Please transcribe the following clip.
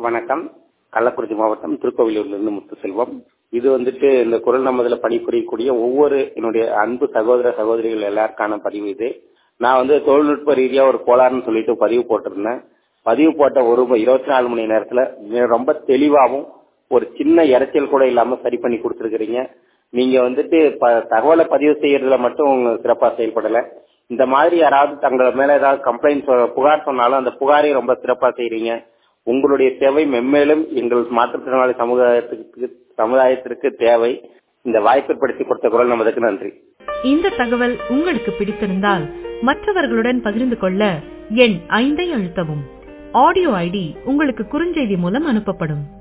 வணக்கம். கள்ளக்குறிச்சி மாவட்டம் திருக்கோவிலூர்லேருந்து முத்துசெல்வம். இது இந்த குரல் நமதுல பணிபுரியக்கூடிய ஒவ்வொரு என்னுடைய அன்பு சகோதர சகோதரிகள் எல்லாருக்கான பதிவு இது. நான் தொழில்நுட்ப ரீதியா ஒரு கோளாறுன்னு சொல்லிட்டு பதிவு போட்டிருந்தேன். பதிவு போட்ட ஒரு 24 மணி நேரத்துல ரொம்ப தெளிவாகவும் ஒரு சின்ன இறைச்சல் கூட இல்லாம சரி பண்ணி கொடுத்துருக்கீங்க. நீங்க தகவலை பதிவு செய்யறதுல மட்டும் சிறப்பா செயல்படல. இந்த மாதிரி யாராவது தங்களை மேல ஏதாவது கம்ப்ளைண்ட் புகார் சொன்னாலும் அந்த புகாரையும் ரொம்ப சிறப்பா செய்றீங்க. உங்களுடைய சேவை மென்மேலும் எங்கள் மாற்றுத்திறனாளி சமுதாயத்திற்கு தேவை. இந்த வாய்ப்பை ஏற்படுத்தி கொடுத்த குரல் நமதுக்கு நன்றி. இந்த தகவல் உங்களுக்கு பிடித்திருந்தால் மற்றவர்களுடன் பகிர்ந்து கொள்ள எண் 5 அழுத்தவும். ஆடியோ ஐடி உங்களுக்கு குறுஞ்செய்தி மூலம் அனுப்பப்படும்.